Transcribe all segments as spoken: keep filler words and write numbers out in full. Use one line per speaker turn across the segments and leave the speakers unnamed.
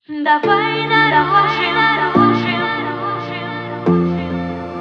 Давай нарушим, нарушим, нарушим.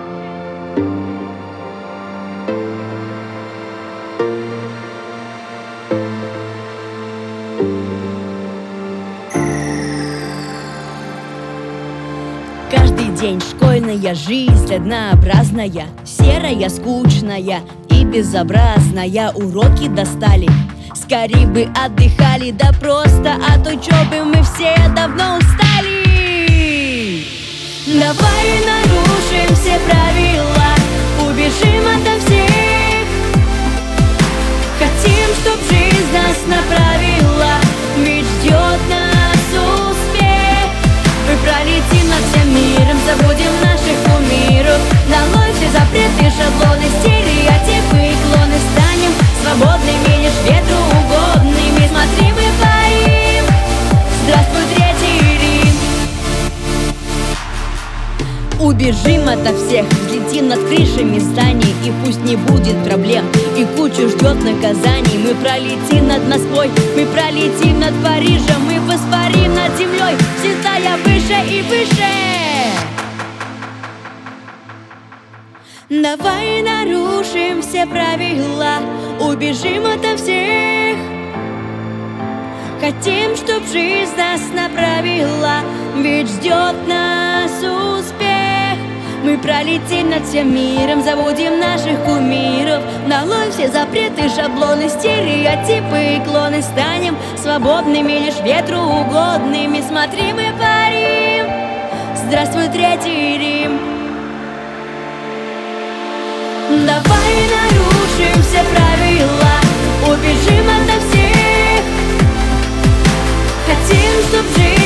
Каждый день школьная жизнь однообразная, серая, скучная и безобразная. Уроки достали, скорей бы отдыхали, да просто от учебы мы все давно устали. Давай нарушим все правила, убежим ото всех. Хотим, чтоб жизнь нас направила, ведь ждет нас успех. Мы пролетим над всем миром, забудем наших кумиров. Долой все запреты, шаблоны, стереотипы и клоны. Станем свободными, лишь ветру угодными. Смотри, мы парим, здравствуй, Третий Рим. Убежим ото всех, взлетим над крышами зданий, и пусть не будет проблем, и кучу ждет наказаний. Мы пролетим над Москвой, мы пролетим над Парижем, мы воспарим над землей, взлетая выше и выше. Давай нарушим все правила, убежим ото всех. Хотим, чтоб жизнь нас направила, ведь ждет нас успех. Мы пролетим над всем миром, забудем наших кумиров. Долой все запреты, шаблоны, стереотипы и клоны. Станем свободными, лишь ветру угодными. Смотри, мы парим, здравствуй, Третий Рим. Давай нарушим все правила, убежим ото всех. Хотим, чтоб жизнь